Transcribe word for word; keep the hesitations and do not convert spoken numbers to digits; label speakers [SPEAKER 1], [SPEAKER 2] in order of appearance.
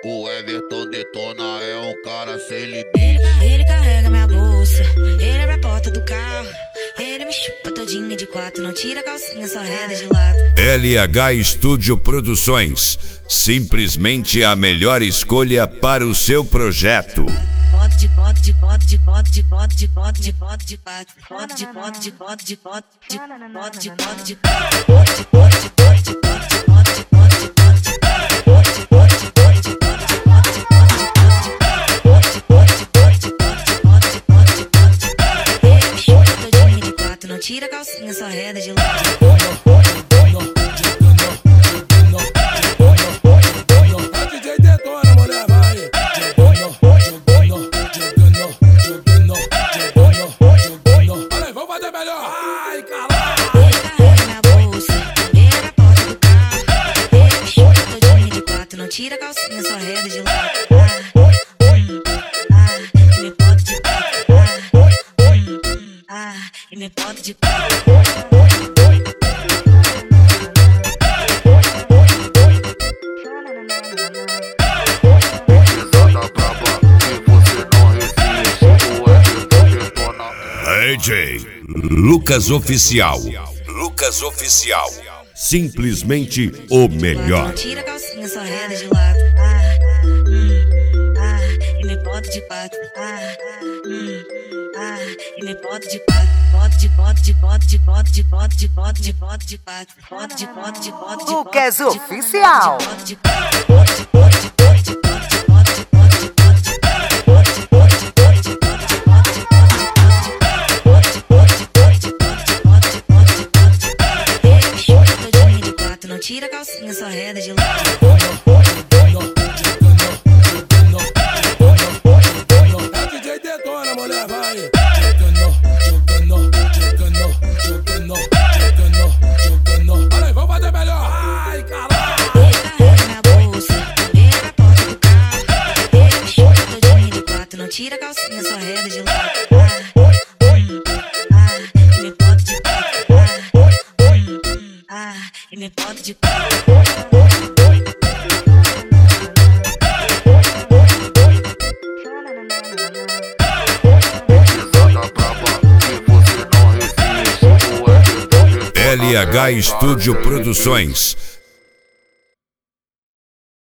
[SPEAKER 1] O Everton detona, é um cara sem limite.
[SPEAKER 2] Ele carrega minha bolsa, ele abre a porta do carro, ele me chupa todinha de quatro, não tira a calcinha, só reda de lado.
[SPEAKER 3] L H Studio Produções, simplesmente a melhor escolha para o seu projeto.
[SPEAKER 2] Pode de pode de pode de pode de pode de pode de pode de quatro, pode de pode de pode de pode de pode de pode de pode de pode de pode de pode de pode de pode de pode de não tira a calcinha, só reda de lado.
[SPEAKER 4] A D J detona, mulher, vai. Olha aí, vamos fazer melhor. Ai, caralho.
[SPEAKER 2] Ele carrega minha bolsa, ele abre a porta do carro, ele me chupa todinha de quatro, não tira a calcinha, só reda de lado. Ah, hum, ah, me pode de quatro. Ah, hum, ah, e me pode de quatro.
[SPEAKER 3] D J Lucas Oficial. Lucas Oficial. Simplesmente o melhor.
[SPEAKER 2] Não tira a calcinha, só reda de lado. Ah, hum, ah, e me pode de quatro. Ah, hum, ah, e me pode de quatro. Pode de pode de pode de pode de pode de pode de pode de quatro. Pode de pode de pode de
[SPEAKER 5] Lucas Oficial.
[SPEAKER 2] pode de quatro. Pode de pode de pode de pode de pode de pode de pode de pode de pode de pode de pode de pode de não tira a calcinha, só reda de lado.
[SPEAKER 4] A D J detona, mulher, vai. Olha aí, vamos fazer melhor. Ai, caralho.
[SPEAKER 2] Ele carrega minha bolsa, ele abre a porta do carro, ele me chupa todinha de quatro, não tira a calcinha, só reda de lado. Ah, hum, ah, e me pode de quatro. Ah, hum, ah, e me pode de quatro.
[SPEAKER 3] L H Studio Produções.